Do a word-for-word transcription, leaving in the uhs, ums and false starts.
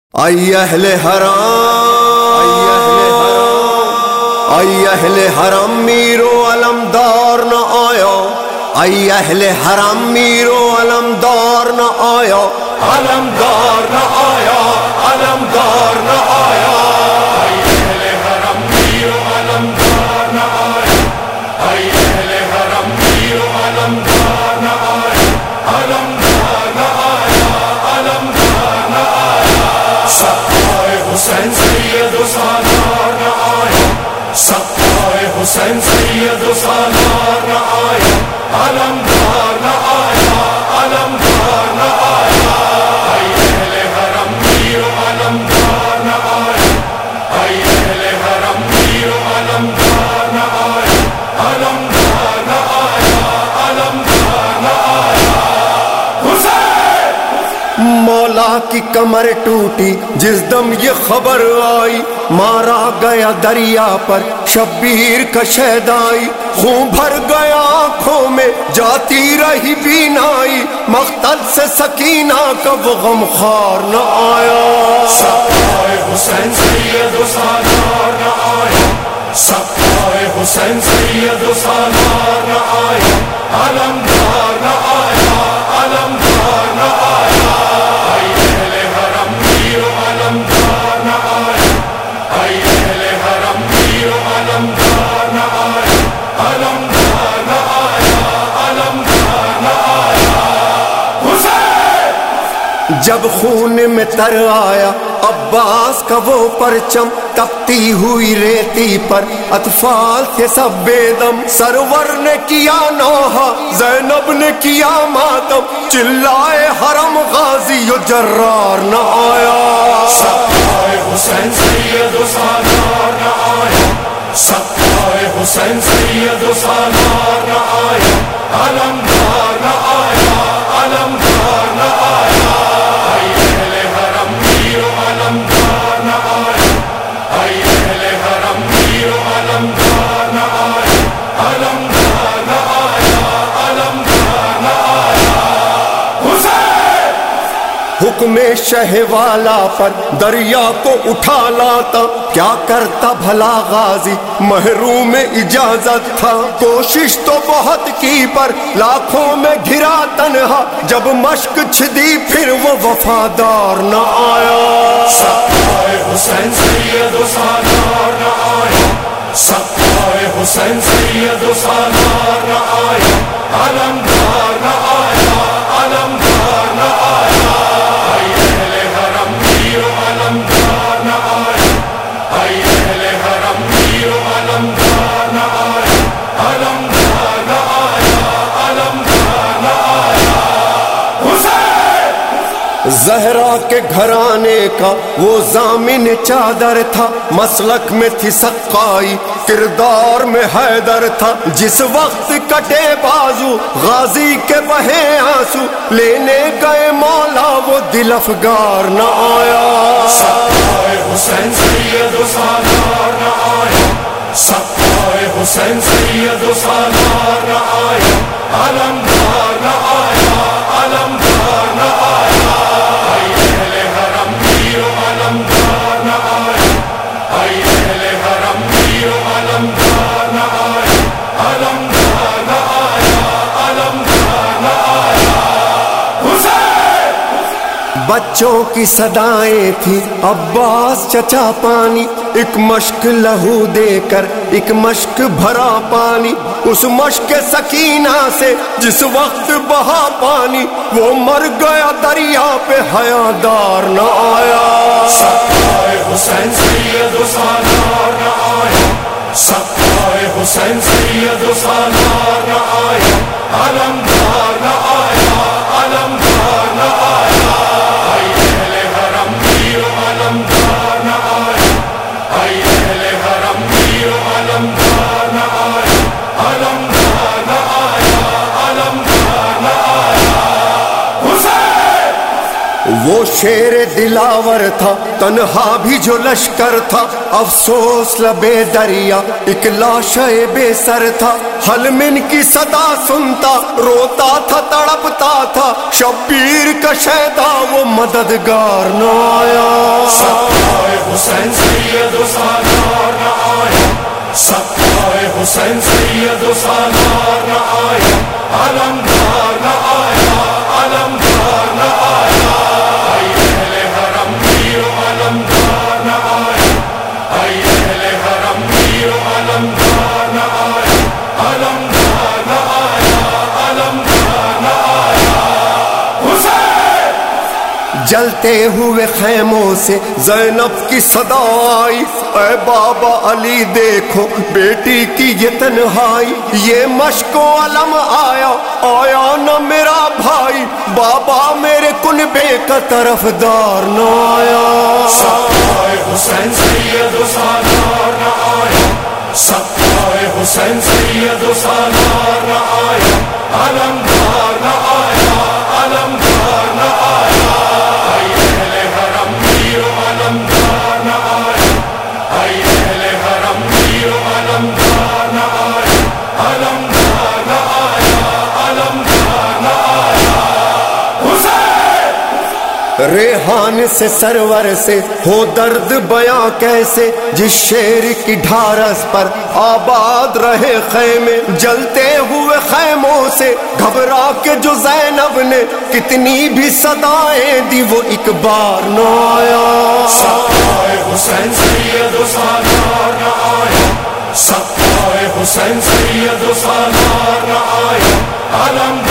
ای اہل حرام، ای اہل حرم میرو علمدار نہ آیا، ای اہل حرم میرو علمدار نہ آیا، علمدار نہ آیا، علمدار نہ آیا، ای اہل حرم میرو علمدار نہ آیا، ای اہل حرم میرو علمدار نہ آیا، علمدار نہ آیا، علمدار نہ آیا، سقائے حسین سید و سالار نہ آیا، سقائے حسین سید و سالار نہ آیا، علمدار نہ آیا، علمدار نہ آیا، ای اہل حرم میرو علمدار نہ آیا، ای اہل حرم میرو علمدار نہ آیا، علمدار نہ آیا، علمدار نہ آیا، حسین مولا کی کمر ٹوٹی جس دم یہ خبر آئی، مارا گیا دریا پر شبیر کا شہدائی، خون بھر گیا آنکھوں میں جاتی رہی بینائی، مقتل سے سکینہ کا وہ غم خوار نہ آیا، سقائے حسین سید و سالار نہ آیا، سقائے حسین سید و سالار نہ آیا، علمدار نہ آیا، علمدار نہ آیا، ای اہل حرم میرو علمدار نہ آیا، ای اہل حرم میرو علمدار نہ آیا، علمدار نہ آیا، علمدار نہ آیا، حسین جب خون میں تر آیا عباس کا وہ پرچم، تپتی ہوئی ریتی پر اطفال تھے سب بے دم، سرور نے کیا نوحہ زینب نے کیا ماتم، چلائے حرم غازی و جرار نہ آیا، سقائے حسین سید و سالار نہ آیا، سقائے حسین سید و سالار نہ آیا، علمدار نہ آیا، علمدار نہ آیا، ای اہل حرم میرو علمدار نہ آیا، ای اہل حرم میرو علمدار نہ آیا، علمدار نہ آیا، علمدار نہ آیا، حسین حکم شہ والا پر دریا کو اٹھا لاتا، کیا کرتا بھلا غازی محروم اجازت تھا، کوشش تو بہت کی پر لاکھوں میں گھرا تنہا، جب مشق چھدی پھر وہ وفادار نہ آیا، سقائے حسین سید و سالار نہ آیا، سقائے حسین سید و سالار نہ آیا، علمدار نہ آیا، علمدار نہ آیا، ای اہل حرم میرو علمدار نہ آیا، ای اہل حرم میرو علمدار نہ آیا، علمدار نہ آیا، علمدار نہ آیا، حسین زہرا کے گھرانے کا وہ ضامن چادر تھا، مسلک میں تھی سقائی کردار میں حیدر تھا، جس وقت کٹے بازو غازی کے بہے آنسو، لینے گئے مولا وہ دل افگار نہ آیا، سقائے حسین سید و سالار نہ آیا، سقائے حسین سید و سالار نہ آیا، علمدار نہ آیا، علمدار نہ آیا، ای اہل حرم میرو علمدار نہ آیا، ای اہل حرم میرو علمدار نہ آیا، علمدار نہ آیا، علمدار نہ آیا، حسین بچوں کی صدائیں تھی عباس چچا پانی، ایک مشک لہو دے کر ایک مشک بھرا پانی، اس مشک سکینہ سے جس وقت بہا پانی، وہ مر گیا دریا پہ حیادار نہ آیا، سقائے حسین سید و سالار نہ آیا، سقائے حسین سید و سالار نہ آیا، علمدار نہ آیا، علمدار نہ آیا، ای اہل حرم میرو علمدار نہ آیا، ای اہل حرم میرو علمدار نہ آیا، علمدار نہ آیا، علمدار نہ آیا، حسین وہ شیر دلاور تھا تنہا بھی جو لشکر تھا، افسوس لبے دریا ایک لاشے بے سر تھا، حلمن کی صدا سنتا روتا تھا تڑپتا تھا، شبیر کا شیدا وہ مددگار نہ آیا، سقائے حسین سید و سالار نہ آیا، سقائے حسین سید و سالار نہ آیا، علمدار نہ آیا، علمدار نہ آیا، اے اہل حرم میر و علمدار نہ آیا، اے اہل حرم میر و علمدار نہ آیا، علمدار نہ آیا، علمدار نہ آیا، حسین۔ جلتے ہوئے خیموں سے زینب کی صدا آئی، اے بابا علی دیکھو بیٹی کی یہ تنہائی، یہ مشک و علم آیا آیا نہ میرا بھائی، بابا میرے کنبے کا طرفدار نہ آیا، سقائے حسین سید و سالار نہ آیا، سقائے حسین سید و سالار نہ آیا، علمدار نہ آیا، علمدار نہ آیا، اے اہل حرم میر و علمدار نہ آیا، اے اہل حرم میر و علمدار نہ آیا، علمدار نہ آیا، علمدار نہ آیا، حسین۔ ریحان سے سرور سے ہو درد بیاں کیسے، جس شیر کی ڈھارس پر آباد رہے خیمے، جلتے ہوئے خیموں سے گھبرا کے جو زینب نے کتنی بھی صدائیں دی وہ ایک بار نہ آیا، سقائے حسین سید و سالار نہ آیا، سقائے حسین سید و سالار نہ آیا، علمدار